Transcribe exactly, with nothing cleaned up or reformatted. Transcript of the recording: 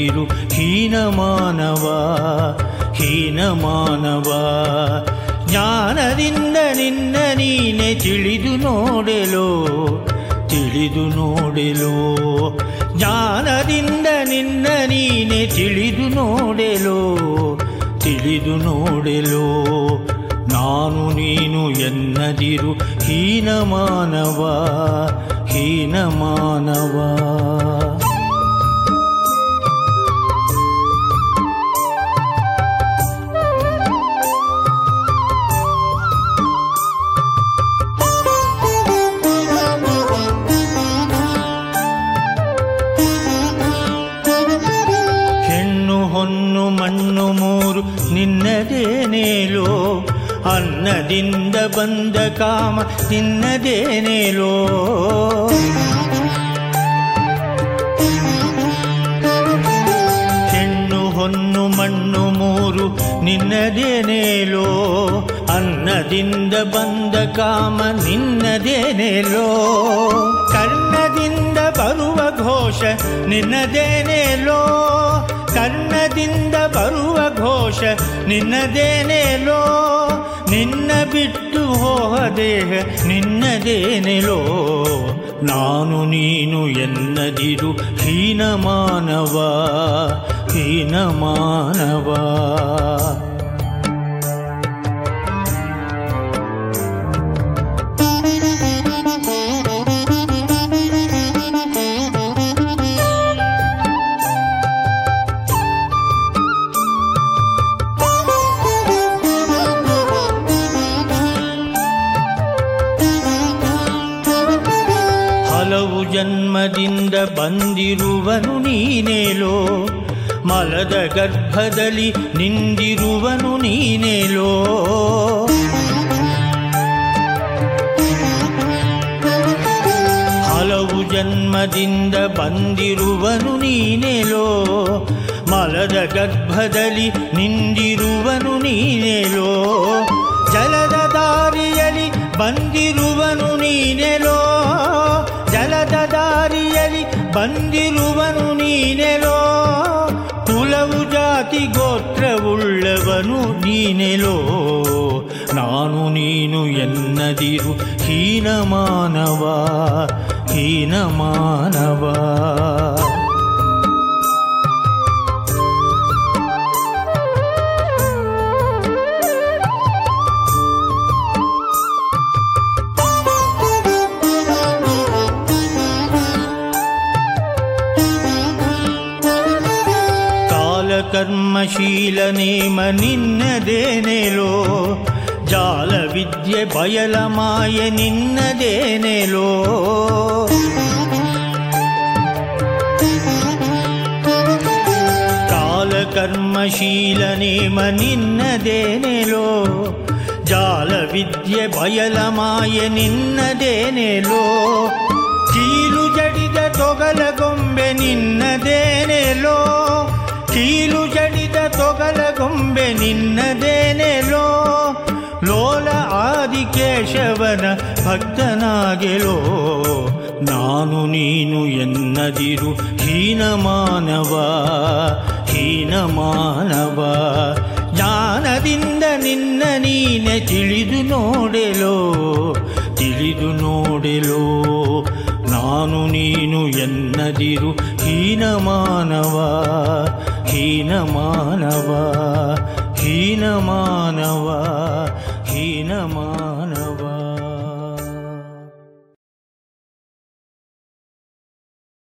ಎನ್ನದಿರು ಹೀನಮಾನವ ಹೀನಮಾನವ. ಜ್ಞಾನದಿಂದ ನಿನ್ನ ನೀನೆ ತಿಳಿದು ನೋಡೆಲೋ ತಿಳಿದು ನೋಡೆಲೋ. ಜ್ಞಾನದಿಂದ ನಿನ್ನ ನೀನೆ ತಿಳಿದು ನೋಡೆಲೋ ತಿಳಿದು ನೋಡೆಲೋ. ನಾನು ನೀನು ಎನ್ನದಿರು ಹೀನಮಾನವ ಹೀನಮಾನವ. ಹೆಣ್ಣು ಹೊನ್ನು ಮಣ್ಣು ಮೂರು ನಿನ್ನದೇನೇಲೋ. ಅನ್ನದಿಂದ ಬಂದ ಕಾಮ ನಿನ್ನದೇನೇಲೋ. ಹೆಣ್ಣು ಹೊನ್ನು ಮಣ್ಣು ಮೂರು ನಿನ್ನದೇನೇಲೋ. ಅನ್ನದಿಂದ ಬಂದ ಕಾಮ ನಿನ್ನದೇನೇಲೋ. ಕರ್ಣದಿಂದ ಬರುವ ಘೋಷ ನಿನ್ನದೇನೇಲೋ. ಕರ್ಣದಿಂದ ಬರುವ ಘೋಷ ನಿನ್ನದೇನೇಲೋ. ನಿನ್ನ ಬಿಟ್ಟು ಹೋಹ ದೇಹ ನಿನ್ನದೇನೆಲೋ. ನಾನು ನೀನು ಎನ್ನದಿರು ಹೀನಮಾನವ ಹೀನಮಾನವ. ಹಲವು ಜನ್ಮದಿಂದ ಬಂದಿರುವನು ನೀನೇಲೋ. ಮಲದ ಗರ್ಭದಲ್ಲಿ ನಿಂದಿರುವನು ನೀನೇಲೋ. ಹಲವು ಜನ್ಮದಿಂದ ಬಂದಿರುವನು ನೀನೇಲೋ. ಮಲದ ಗರ್ಭದಲ್ಲಿ ನಿಂದಿರುವನು ನೀನೇಲೋ. ಜಲದ ದಾರಿಯಲ್ಲಿ ಬಂದಿರುವನು ನೀನೆಲೋ. ಜಲದ ದಾರಿಯಲ್ಲಿ ಬಂದಿರುವನು ನೀನೆಲೋ. ಕುಲವು ಜಾತಿ ಗೋತ್ರವುಳ್ಳವನು ನೀನೆಲೋ. ನಾನು ನೀನು ಎನ್ನದಿರು ಹೀನಮಾನವ ಹೀನಮಾನವ. ಕರ್ಮಶೀಲ ನೇಮ ನಿನ್ನದೇನೆಲೋ. ಜಾಲ ವಿದ್ಯೆ ಬಯಲ ಮಾಯ ನಿನ್ನದೇನೆಲೋ. ಕಾಲ ಕರ್ಮಶೀಲ ನೇಮ ನಿನ್ನದೇನೆಲೋ. ಜಾಲ ವಿದ್ಯೆ ಬಯಲ ಮಾಯ ನಿನ್ನದೇನೆಲೋ. ಕೀಲು ಜಡಿದ ತೊಗಲ ಗೊಂಬೆ ನಿನ್ನದೇನೆಲೋ. ಕೀಲು ಜಡಿದ ತೊಗಲ ಗೊಂಬೆ ನಿನ್ನದೇನೆಲೋ. ಲೋಲ ಆದಿಕೇಶವನ ಭಕ್ತನಾಗೆಲೋ. ನಾನು ನೀನು ಎನ್ನದಿರು ಹೀನಮಾನವ ಹೀನಮಾನವ. ಜ್ಞಾನದಿಂದ ನಿನ್ನ ನೀನೆ ತಿಳಿದು ನೋಡೆಲೋ ತಿಳಿದು ನೋಡೆಲೋ. ನಾನು ನೀನು ಎನ್ನದಿರು ಹೀನಮಾನವ ಹೀನಮಾನವ.